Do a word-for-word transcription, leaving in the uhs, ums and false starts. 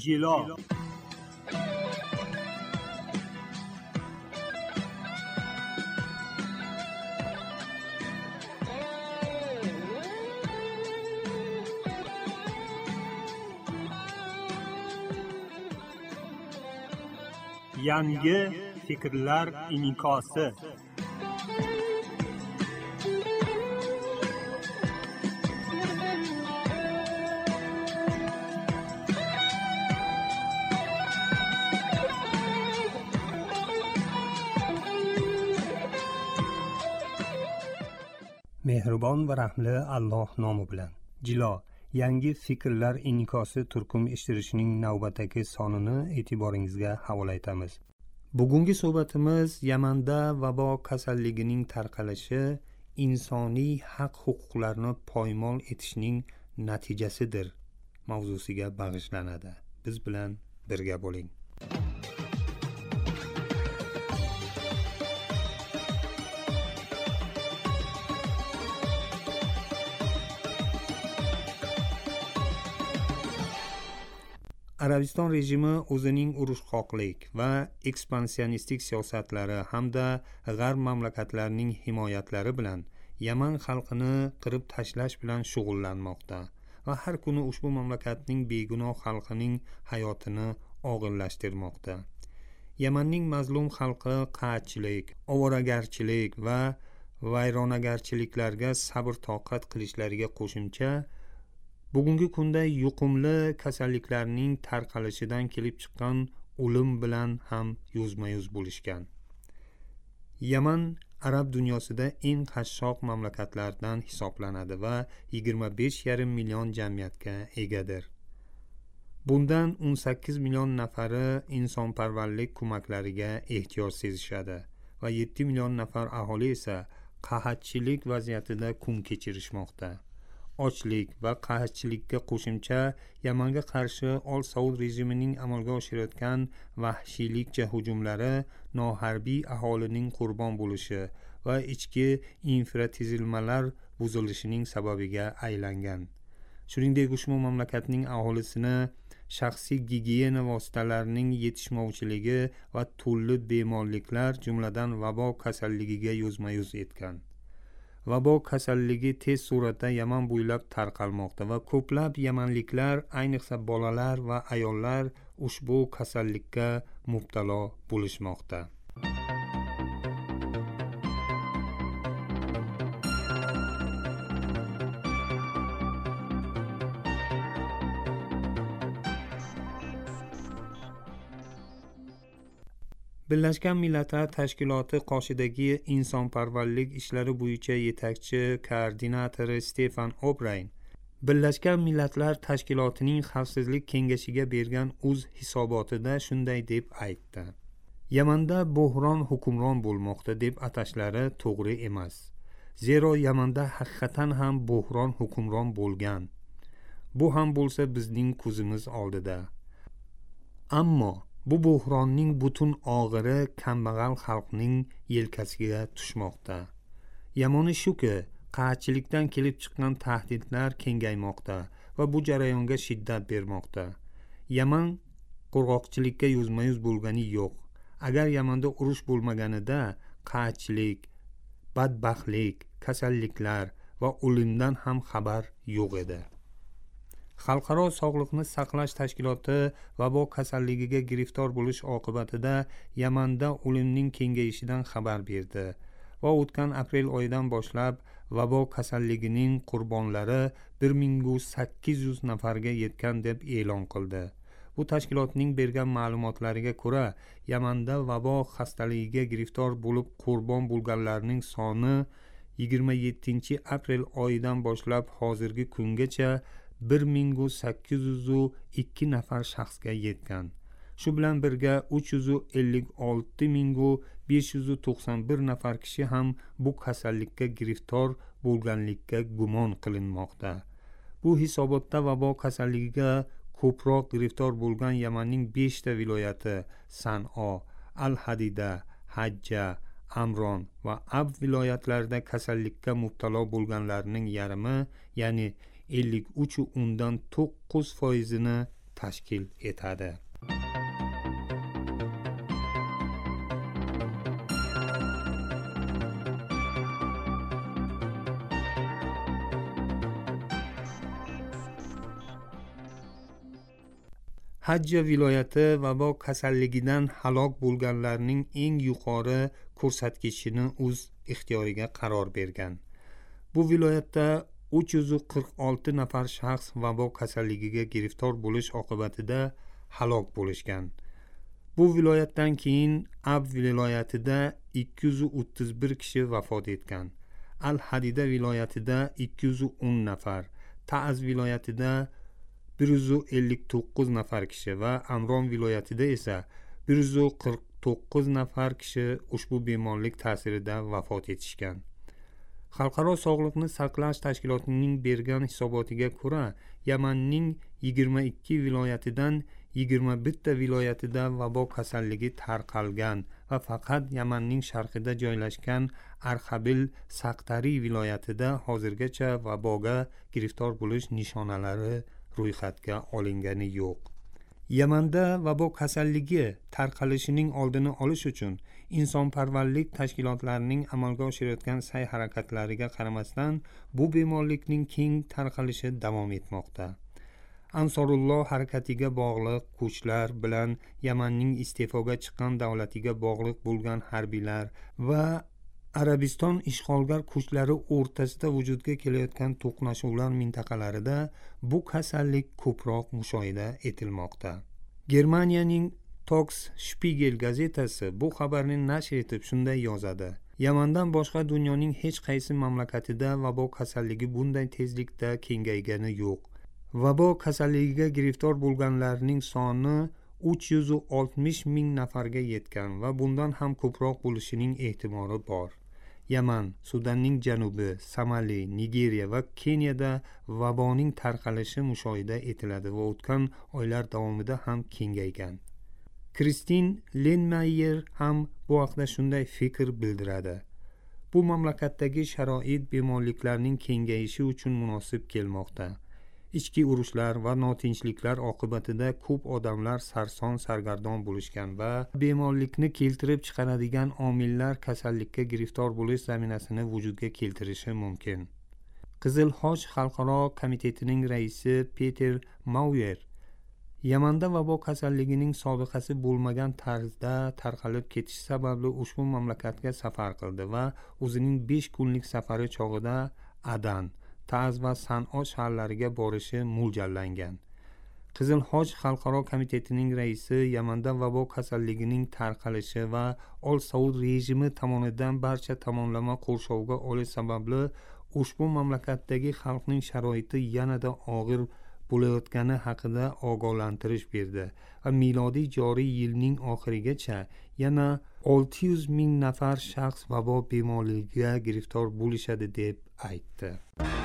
jilo. Yangi fikrlar inikosi. Mehribon va rahmli Alloh nomi bilan. Jilo, yangi fikrlar inikosi turkum eshittirishning navbatdagi sonini e'tiboringizga havola etamiz. Bugungi suhbatimiz Yamanda vabo kasalligining tarqalishi insoniy haq-huquqlarni poymol etishning natijasidir mavzusiga bag'ishlanadi. Biz bilan birga bo'ling. Arabiston rejimi o'zining urushqoqlik va ekspansionistik siyosatlari hamda g'arb mamlakatlarining himoyatlari bilan Yaman xalqini qirib tashlash bilan shug'ullanmoqda va har kuni ushbu mamlakatning begunoh xalqining hayotini og'irlashtirmoqda. Yamanning mazlum xalqi qahatchilik, ovoragarchilik va vayronagarchiliklarga sabr toqat qilishlariga qo'shimcha bugungi kunda yuqumli kasalliklarning tarqalishidan kelib chiqqan o'lim bilan ham yuzma-yuz bo'lishgan. Yaman arab dunyosida eng qashshoq mamlakatlardan hisoblanadi va yigirma besh yarim million jamiyatga egadir. Bundan o'n sakkiz million nafari insonparvarlik ko'maklariga ehtiyoj sezishadi va yetti million nafar aholi esa qahatchilik vaziyatida kun kechirishmoqda. Ochlik va qahatchilikka qo'shimcha Yamanga qarshi Ol Saud rejimining amalga oshirayotgan vahshiylikcha hujumlari noharbiy aholining qurbon bo'lishi va ichki infratuzilmalar buzilishining sababiga aylangan. Shuningdek, ushbu mamlakatning aholisini shaxsiy gigiyena vositalarining yetishmovchiligi va turli bemorliklar, jumladan vabo kasalligiga yuzma-yuz etgan. Vabo kasalligi tez suratda Yaman bo'ylab tarqalmoqda va ko'plab yamanliklar, ayniqsa bolalar va ayollar ushbu kasallikka mubtalo bo'lishmoqda. Birlashgan Millatlar Tashkiloti qoshidagi insonparvarlik ishlari bo'yicha yetakchi koordinatori Stefan O'Brayn Birlashgan Millatlar Tashkilotining Xavfsizlik kengashiga bergan o'z hisobotida shunday deb aytdi: Yamanda buhron hukmron bo'lmoqda deb atashlari to'g'ri emas. Zero Yamanda haqiqatan ham buhron hukmron bo'lgan. Bu ham bo'lsa bizning ko'zimiz oldida. Ammo bu buhronning butun og'iri kambag'al xalqning yelkasiga tushmoqda. Yomoni shuki, qahatchilikdan kelib chiqqan tahdidlar kengaymoqda va bu jarayonga shiddat bermoqda. Yaman qurg'oqchilikka yuzma-yuz bo'lgani yo'q. Agar Yamanda urush bo'lmaganida qahatchilik, badbaxtlik, kasalliklar va o'limdan ham xabar yo'q edi. Xalqaro sog'liqni saqlash tashkiloti vabo kasalligiga giriftor bo'lish oqibatida Yamanda o'limning kengayishidan xabar berdi va o'tgan aprel oyidan boshlab vabo kasalligining qurbonlari bir ming sakkiz yuz nafarga yetgan deb e'lon qildi. Bu tashkilotning bergan ma'lumotlariga ko'ra, Yamanda vabo xastaligiga giriftor bo'lib qurbon bo'lganlarning soni yigirma yettinchi aprel oyidan boshlab hozirgi kungacha bir ming sakkiz yuz ikki nafar shaxsga yetgan. Shu bilan birga uch yuz ellik olti ming besh yuz to'qson bir nafar kishi ham bu kasallikka giriftor bo'lganlikka gumon qilinmoqda. Bu hisobotda vabo kasalligiga ko'proq giriftor bo'lgan Yamanning besh ta viloyati San'o, Al-Hadida, Hajja, Amron va Ab viloyatlarida kasallikka mubtalo bo'lganlarning yarmi, ya'ni ellik uch undan to'qqiz foizini tashkil etadi. Hajja viloyati vabo kasalligidan halok bo'lganlarning eng yuqori ko'rsatkichini o'z ixtiyoriga qaror bergan. Bu viloyatda uch yuz qirq olti nafar shaxs vabo kasalligiga giriftor bo'lish oqibatida halok bo'lishgan. Bu viloyatdan keyin Ab viloyatida ikki yuz o'ttiz bir kishi vafot etgan. Al-Hadida viloyatida ikki yuz o'n nafar, Ta'az viloyatida bir yuz ellik to'qqiz nafar kishi va Amron viloyatida esa bir yuz qirq to'qqiz nafar kishi ushbu bemorlik ta'sirida vafot etishgan. Xalqaro sog'liqni saqlash tashkilotining bergan hisobotiga ko'ra, Yamanning yigirma ikki viloyatidan yigirma bir ta viloyatida vabo kasalligi tarqalgan va faqat Yamanning sharqida joylashgan Arxabil Saqtari viloyatida hozirgacha vaboga giriftor bo'lish nishonalari ro'yxatga olingani yo'q. Yamanda vabo kasalligi tarqalishining oldini olish uchun insonparvarlik tashkilotlarining amalga oshirayotgan sa'y-harakatlariga qaramasdan bu bemorlikning keng tarqalishi davom etmoqda. Ansorulloh harakatiga bog'liq kuchlar bilan Yamanning iste'foga chiqqan davlatiga bog'liq bo'lgan harbiylar va Arabiston ishg'olgar kuchlari o'rtasida vujudga kelayotgan to'qnashuvlar mintaqalarida bu kasallik ko'proq mushohada etilmoqda. Germaniyaning Tax Spiegel gazetasi bu xabarni nashr etib shunday yozadi: Yamandan boshqa dunyoning hech qaysi mamlakatida vabo kasalligi bunday tezlikda kengaygani yo'q. Vabo kasalligiga giriftor bo'lganlarning soni uch yuz oltmish ming nafarga yetgan va bundan ham ko'proq bo'lishining ehtimoli bor. Yaman, Sudanning janubi, Somali, Nigeriya va Keniyada vaboning tarqalishi mushohada etiladi va o'tgan oylar davomida ham kengaygan. Kristin Lenmayer ham bu haqda shunday fikr bildiradi. Bu mamlakatdagi sharoit bemorliklarning kengayishi uchun munosib kelmoqda. Ichki urushlar va notinchliklar oqibatida ko'p odamlar sarson sargardon bo'lishgan va bemorlikni keltirib chiqaradigan omillar kasallikka giriftor bo'lish zaminasini vujudga keltirishi mumkin. Qizil Hoj xalqaro komitetining raisi Peter Mauer Yamanda vabo kasalligining sobiqasi bo'lmagan tarzda tarqalib ketishi sababli ushbu mamlakatga safar qildi va o'zining besh kunlik safari chog'ida Adan, Ta'az va San'o shaharlariga borishi mo'ljallangan. Qizil Hoj xalqaro komitetining raisi Yamanda vabo kasalligining tarqalishi va Ol Saud rejimi tomonidan barcha tomonlama qo'rshovga olish sababli ushbu mamlakatdagi xalqning sharoiti yanada og'ir bo'layotgani haqida ogohlantirish berdi va milodiy joriy yilning oxirigacha yana olti yuz ming nafar shaxs vabo bemorligiga giriftor bo'lishadi deb aytdi.